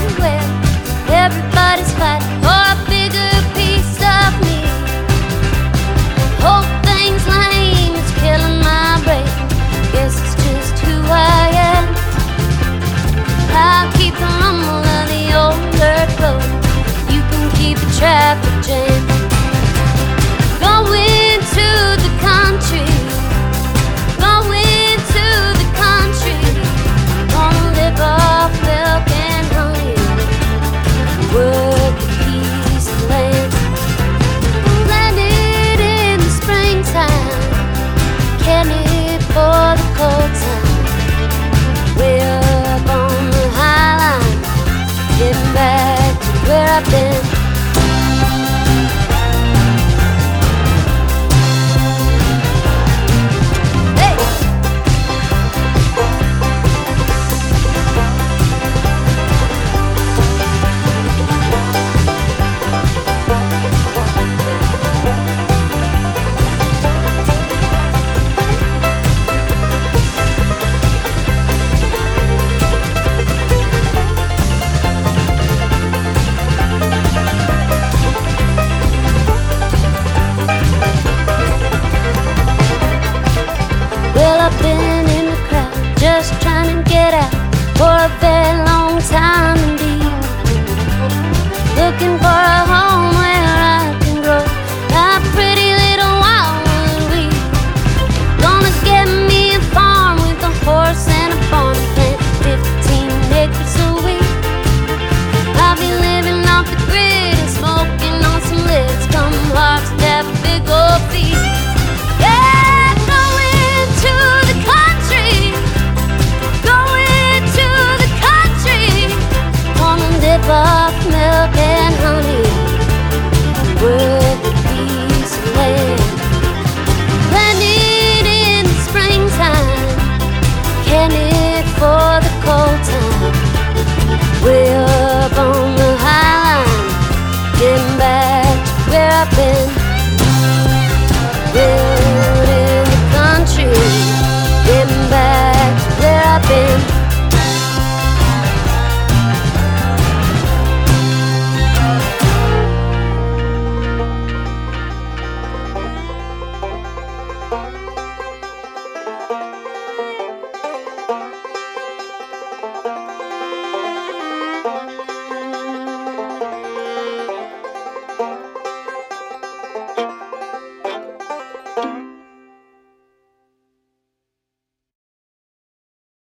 well. Everybody's fighting for a bigger piece of me. Whole thing's lame, it's killing my brain. Guess it's just who I am. I'll keep the rumble of the old dirt road. You can keep the traffic jam. Going to the country, going to the country. Gonna live off milk and honey, work a piece of land. Landed in the springtime, can't it for the cold time. Way up on the high line, getting back to where I've been.